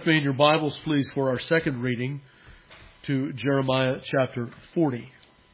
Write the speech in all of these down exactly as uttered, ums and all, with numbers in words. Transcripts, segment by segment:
me in your Bibles, please, for our second reading to Jeremiah chapter forty.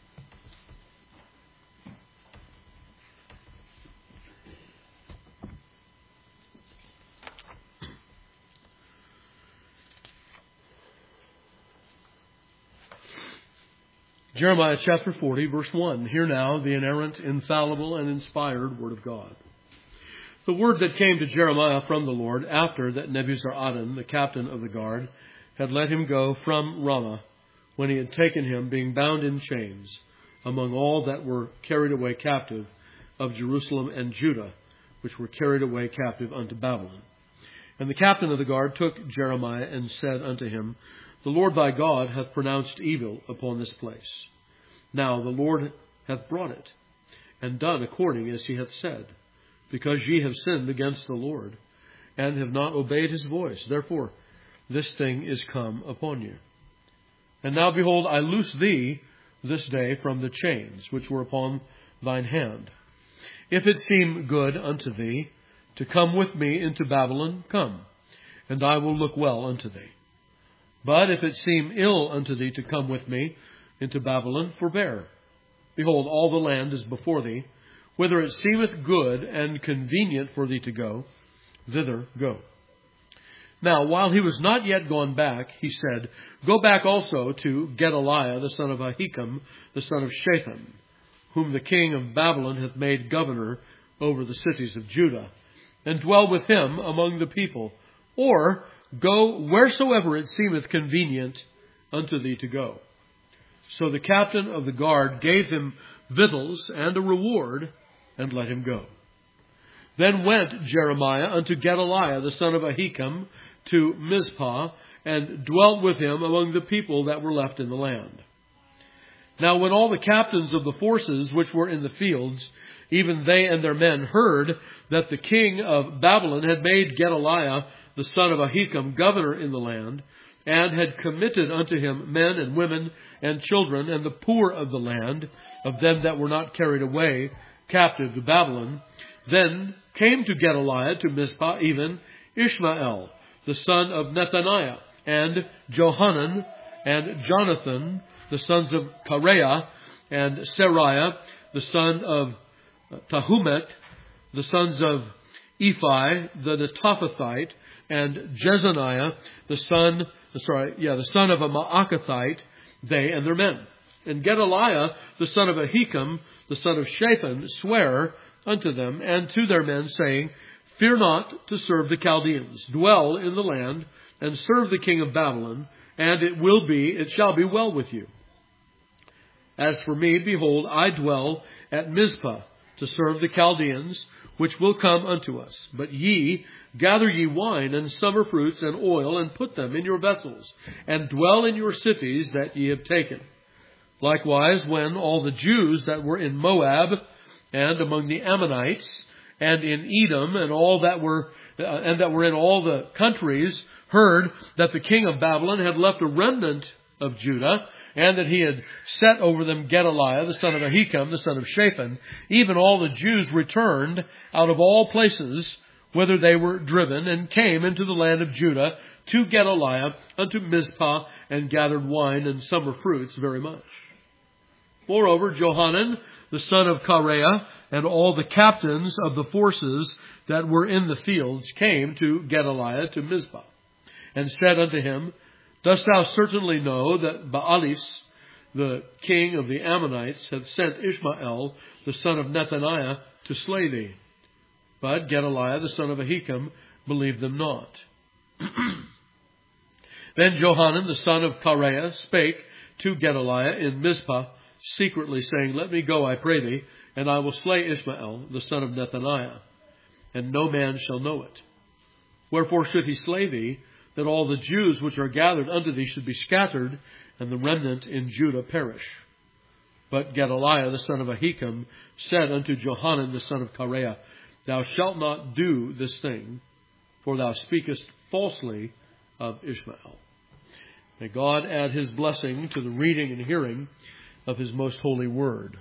Jeremiah chapter forty, verse one. Hear now the inerrant, infallible, and inspired Word of God. The word that came to Jeremiah from the Lord after that Nebuzaradan, the captain of the guard, had let him go from Ramah, when he had taken him, being bound in chains, among all that were carried away captive of Jerusalem and Judah, which were carried away captive unto Babylon. And the captain of the guard took Jeremiah and said unto him, The Lord thy God hath pronounced evil upon this place. Now the Lord hath brought it, and done according as he hath said, because ye have sinned against the Lord, and have not obeyed his voice. Therefore this thing is come upon you. And now behold, I loose thee this day from the chains which were upon thine hand. If it seem good unto thee to come with me into Babylon, come, and I will look well unto thee. But if it seem ill unto thee to come with me into Babylon, forbear. Behold, all the land is before thee. Whither it seemeth good and convenient for thee to go, thither go. Now, while he was not yet gone back, he said, Go back also to Gedaliah, the son of Ahikam, the son of Shaphan, whom the king of Babylon hath made governor over the cities of Judah, and dwell with him among the people. Or go wheresoever it seemeth convenient unto thee to go. So the captain of the guard gave him victuals and a reward, and let him go. Then went Jeremiah unto Gedaliah, the son of Ahikam, to Mizpah, and dwelt with him among the people that were left in the land. Now when all the captains of the forces which were in the fields, even they and their men, heard that the king of Babylon had made Gedaliah, the son of Ahikam, governor in the land, and had committed unto him men and women and children and the poor of the land, of them that were not carried away captive to Babylon, then came to Gedaliah to Mizpah even Ishmael, the son of Nethaniah, and Johanan and Jonathan, the sons of Kareah, and Seraiah, the son of Tahumet, the sons of Ephi, the Netophathite, and Jezaniah, the son, sorry, yeah, the son of a Maakathite, they and their men. And Gedaliah, the son of Ahikam, the son of Shaphan, sware unto them and to their men, saying, Fear not to serve the Chaldeans. Dwell in the land and serve the king of Babylon, and it will be, it shall be well with you. As for me, behold, I dwell at Mizpah to serve the Chaldeans, which will come unto us. But ye, gather ye wine and summer fruits and oil, and put them in your vessels, and dwell in your cities that ye have taken. Likewise, when all the Jews that were in Moab, and among the Ammonites, and in Edom, and all that were uh, and that were in all the countries, heard that the king of Babylon had left a remnant of Judah, and that he had set over them Gedaliah, the son of Ahikam, the son of Shaphan, even all the Jews returned out of all places whither they were driven, and came into the land of Judah to Gedaliah unto Mizpah, and gathered wine and summer fruits very much. Moreover, Johanan, the son of Kareah, and all the captains of the forces that were in the fields came to Gedaliah to Mizpah, and said unto him, Dost thou certainly know that Baalis, the king of the Ammonites, hath sent Ishmael, the son of Nethaniah, to slay thee? But Gedaliah, the son of Ahikam, believed them not. Then Johanan, the son of Kareah, spake to Gedaliah in Mizpah, secretly, saying, Let me go, I pray thee, and I will slay Ishmael, the son of Nethaniah, and no man shall know it. Wherefore should he slay thee, that all the Jews which are gathered unto thee should be scattered, and the remnant in Judah perish? But Gedaliah, the son of Ahikam, said unto Johanan, the son of Kareah, Thou shalt not do this thing, for thou speakest falsely of Ishmael. May God add his blessing to the reading and hearing of his most holy word.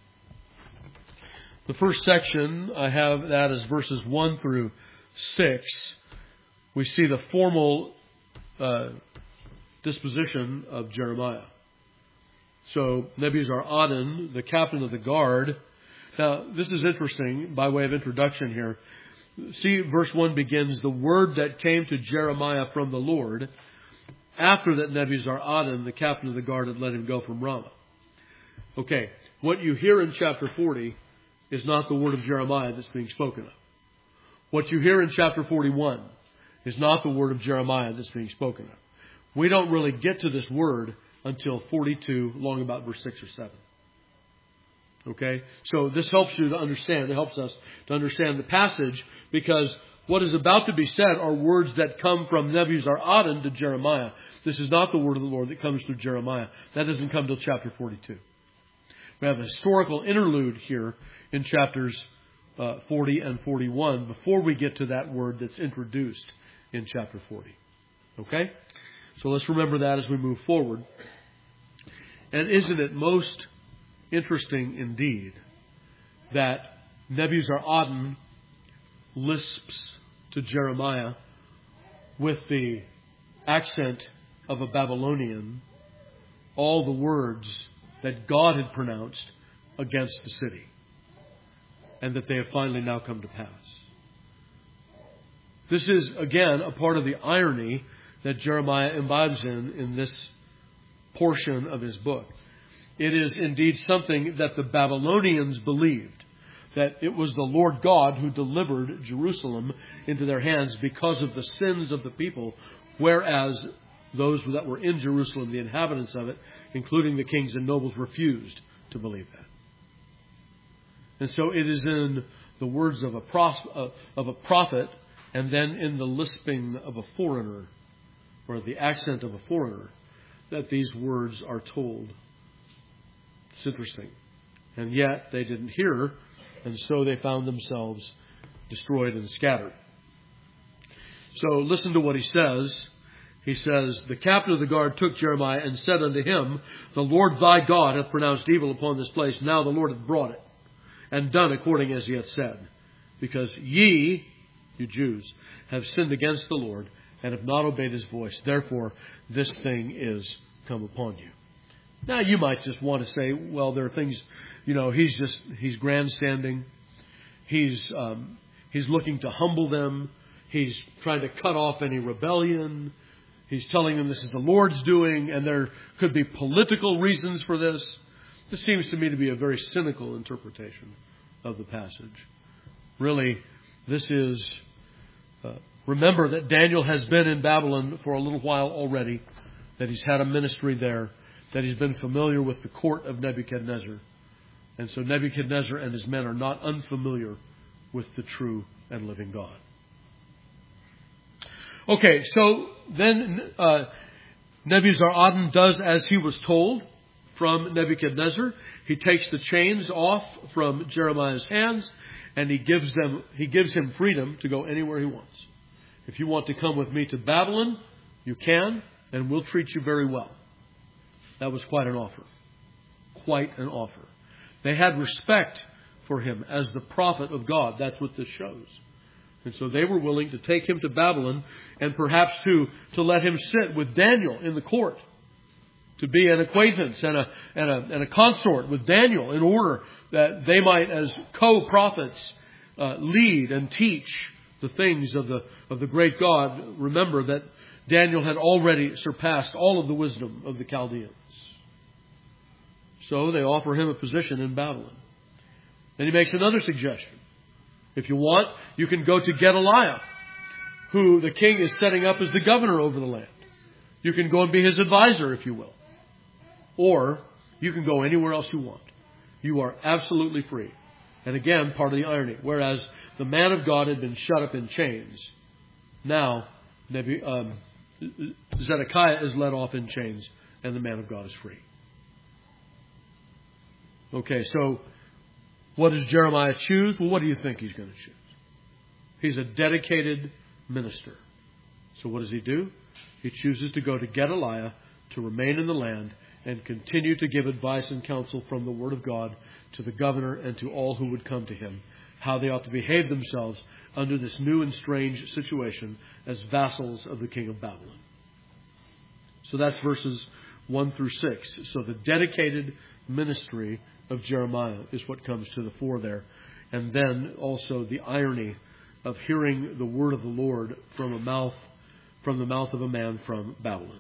The first section, I have that as verses one through six. We see the formal uh, disposition of Jeremiah. So Nebuzaradan, the captain of the guard. Now, this is interesting by way of introduction here. See, verse one begins, the word that came to Jeremiah from the Lord after that Nebuzaradan, the captain of the guard, had let him go from Ramah. Okay, what you hear in chapter forty is not the word of Jeremiah that's being spoken of. What you hear in chapter forty-one is not the word of Jeremiah that's being spoken of. We don't really get to this word until forty-two, long about verse six or seven. Okay? So this helps you to understand. It helps us to understand the passage, because what is about to be said are words that come from Nebuzaradan to Jeremiah. This is not the word of the Lord that comes through Jeremiah. That doesn't come till chapter forty-two. We have a historical interlude here in chapters uh, forty and forty-one before we get to that word that's introduced in chapter forty. Okay? So let's remember that as we move forward. And isn't it most interesting indeed that Nebuzaradan lisps to Jeremiah with the accent of a Babylonian all the words that God had pronounced against the city, and that they have finally now come to pass. This is, again, a part of the irony that Jeremiah imbibes in in this portion of his book. It is indeed something that the Babylonians believed, that it was the Lord God who delivered Jerusalem into their hands because of the sins of the people, whereas those that were in Jerusalem, the inhabitants of it, including the kings and nobles, refused to believe that. And so it is in the words of a, pros- of a prophet, and then in the lisping of a foreigner, or the accent of a foreigner, that these words are told. It's interesting. And yet they didn't hear, and so they found themselves destroyed and scattered. So listen to what he says. He says, the captain of the guard took Jeremiah and said unto him, the Lord thy God hath pronounced evil upon this place. Now the Lord hath brought it, and done according as he hath said. Because ye, you Jews, have sinned against the Lord, and have not obeyed his voice. Therefore, this thing is come upon you. Now, you might just want to say, well, there are things, you know, he's just, he's grandstanding. He's, um, he's looking to humble them. He's trying to cut off any rebellion. He's telling them this is the Lord's doing, and there could be political reasons for this. This seems to me to be a very cynical interpretation of the passage. Really, this is, uh, remember that Daniel has been in Babylon for a little while already, that he's had a ministry there, that he's been familiar with the court of Nebuchadnezzar. And so Nebuchadnezzar and his men are not unfamiliar with the true and living God. Okay, so then uh, Nebuzaradan does as he was told from Nebuchadnezzar. He takes the chains off from Jeremiah's hands, and he gives them he gives him freedom to go anywhere he wants. If you want to come with me to Babylon, you can, and we'll treat you very well. That was quite an offer. Quite an offer. They had respect for him as the prophet of God. That's what this shows. And so they were willing to take him to Babylon, and perhaps to, to let him sit with Daniel in the court, to be an acquaintance and a, and a, and a consort with Daniel, in order that they might, as co-prophets, uh, lead and teach the things of the, of the great God. Remember that Daniel had already surpassed all of the wisdom of the Chaldeans. So they offer him a position in Babylon. Then he makes another suggestion. If you want, you can go to Gedaliah, who the king is setting up as the governor over the land. You can go and be his advisor, if you will. Or you can go anywhere else you want. You are absolutely free. And again, part of the irony. Whereas the man of God had been shut up in chains, now Nebu, um, Zedekiah is let off in chains, and the man of God is free. Okay, so what does Jeremiah choose? Well, what do you think he's going to choose? He's a dedicated minister. So what does he do? He chooses to go to Gedaliah, to remain in the land, and continue to give advice and counsel from the Word of God to the governor and to all who would come to him, how they ought to behave themselves under this new and strange situation as vassals of the king of Babylon. So that's verses one through six. So the dedicated ministry of Jeremiah is what comes to the fore there. And then also the irony of hearing the word of the Lord from a mouth, from the mouth of a man from Babylon.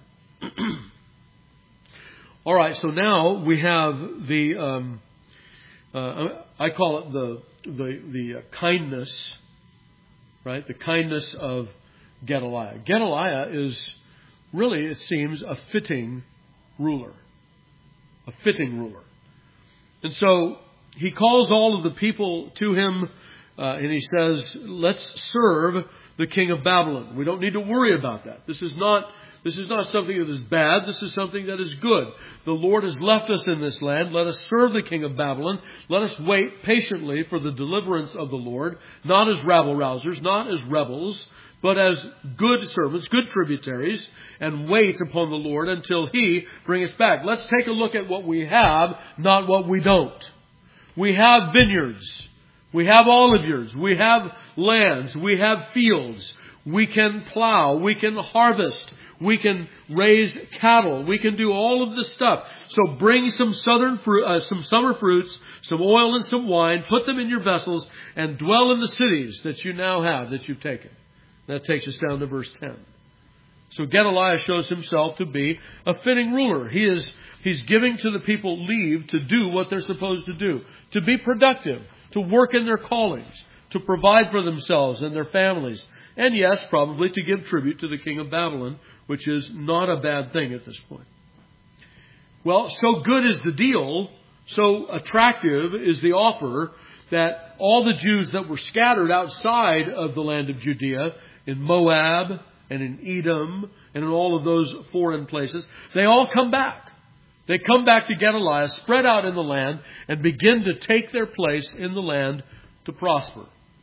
All right, so now we have the, um, uh, I call it the the the kindness, right? The kindness of Gedaliah. Gedaliah is really, it seems, a fitting ruler, a fitting ruler, and so he calls all of the people to him, uh, and he says, "Let's serve the king of Babylon." We don't need to worry about that. This is not. This is not something that is bad. This is something that is good. The Lord has left us in this land. Let us serve the king of Babylon. Let us wait patiently for the deliverance of the Lord, not as rabble-rousers, not as rebels, but as good servants, good tributaries, and wait upon the Lord until He bring us back. Let's take a look at what we have, not what we don't. We have vineyards. We have olive yards. We have lands. We have fields. We can plow. We can harvest. We can raise cattle. We can do all of this stuff. So bring some southern fruit, uh, some summer fruits, some oil and some wine. Put them in your vessels and dwell in the cities that you now have, that you've taken. That takes us down to verse ten. So Gedaliah shows himself to be a fitting ruler. He is he's giving to the people leave to do what they're supposed to do, to be productive, to work in their callings, to provide for themselves and their families, and yes, probably to give tribute to the king of Babylon, which is not a bad thing at this point. Well, so good is the deal, so attractive is the offer, that all the Jews that were scattered outside of the land of Judea, in Moab and in Edom and in all of those foreign places, they all come back. They come back to Gedaliah, spread out in the land, and begin to take their place in the land to prosper.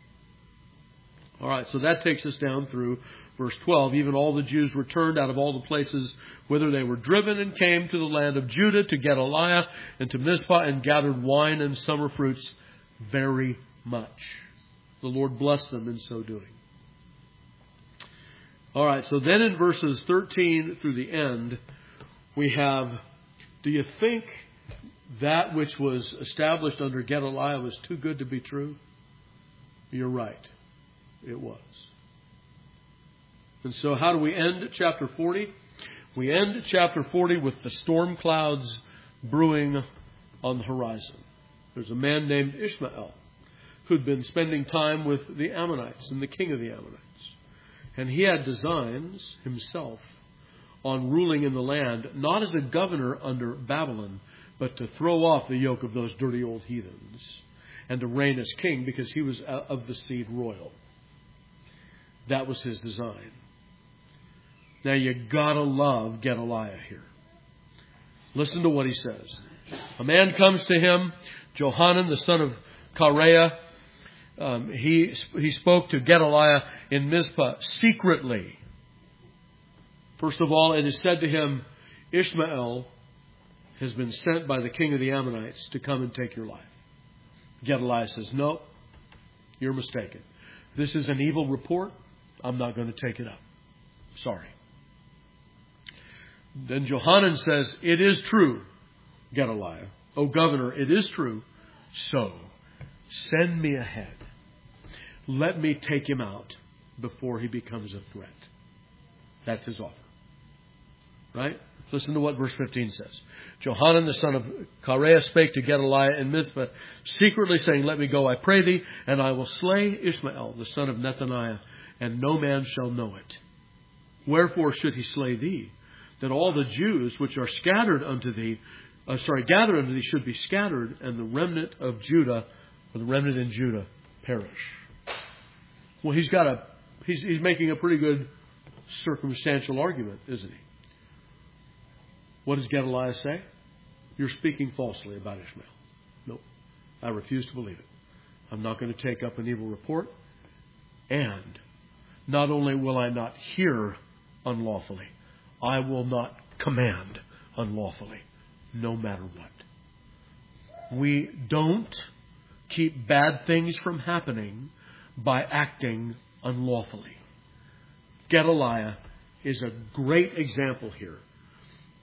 All right, so that takes us down through verse twelve. Even all the Jews returned out of all the places whither they were driven, and came to the land of Judah, to Gedaliah and to Mizpah, and gathered wine and summer fruits very much. The Lord blessed them in so doing. All right, so then in verses thirteen through the end, we have, do you think that which was established under Gedaliah was too good to be true? You're right. It was. And so how do we end chapter forty? We end chapter forty with the storm clouds brewing on the horizon. There's a man named Ishmael who'd been spending time with the Ammonites and the king of the Ammonites. And he had designs himself on ruling in the land, not as a governor under Babylon, but to throw off the yoke of those dirty old heathens and to reign as king, because he was of the seed royal. That was his design. Now you gotta love Gedaliah here. Listen to what he says. A man comes to him, Johanan, the son of Kareah. Um, he he spoke to Gedaliah in Mizpah secretly. First of all, it is said to him, Ishmael has been sent by the king of the Ammonites to come and take your life. Gedaliah says, no, you're mistaken. This is an evil report. I'm not going to take it up. Sorry. Then Johanan says, it is true, Gedaliah. O governor, it is true. So, send me ahead. Let me take him out before he becomes a threat. That's his offer. Right? Listen to what verse fifteen says. Johanan, the son of Kareah, spake to Gedaliah in Mizpah, secretly saying, let me go, I pray thee, and I will slay Ishmael, the son of Nethaniah, and no man shall know it. Wherefore should he slay thee? That all the Jews which are scattered unto thee, uh, sorry, gathered unto thee, should be scattered, and the remnant of Judah, or the remnant in Judah, perish. Well, he's got a, he's, he's making a pretty good circumstantial argument, isn't he? What does Gedaliah say? You're speaking falsely about Ishmael. Nope. I refuse to believe it. I'm not going to take up an evil report. And not only will I not hear unlawfully, I will not command unlawfully, no matter what. We don't keep bad things from happening by acting unlawfully. Gedaliah is a great example here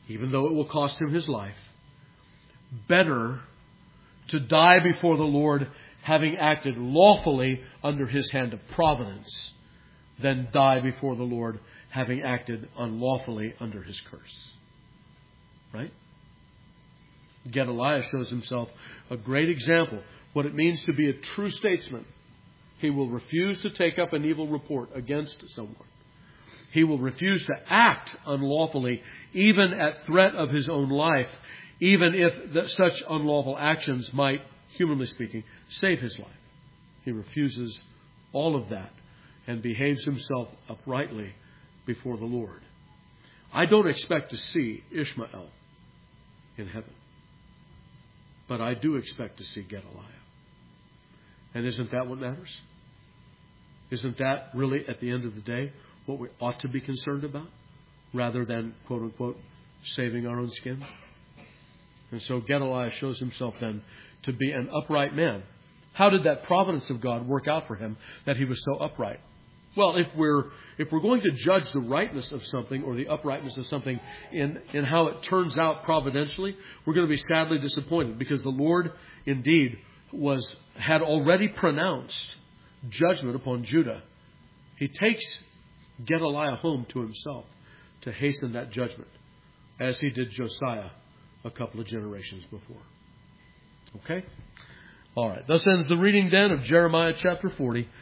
even though it will cost him his life. Better to die before the Lord having acted lawfully under his hand of providence than die before the Lord having acted unlawfully under his curse. Right? Gedaliah shows himself a great example what it means to be a true statesman. He will refuse to take up an evil report against someone. He will refuse to act unlawfully, even at threat of his own life, even if the, such unlawful actions might, humanly speaking, save his life. He refuses all of that and behaves himself uprightly before the Lord. I don't expect to see Ishmael in heaven, but I do expect to see Gedaliah. And isn't that what matters? Isn't that really, at the end of the day, what we ought to be concerned about, rather than, quote unquote, saving our own skin? And so Gedaliah shows himself then to be an upright man. How did that providence of God work out for him that he was so upright? Well, if we're if we're going to judge the rightness of something or the uprightness of something in, in how it turns out providentially, we're going to be sadly disappointed, because the Lord indeed was had already pronounced judgment upon Judah. He takes Gedaliah home to himself to hasten that judgment, as he did Josiah a couple of generations before. Okay? All right. Thus ends the reading then of Jeremiah chapter forty.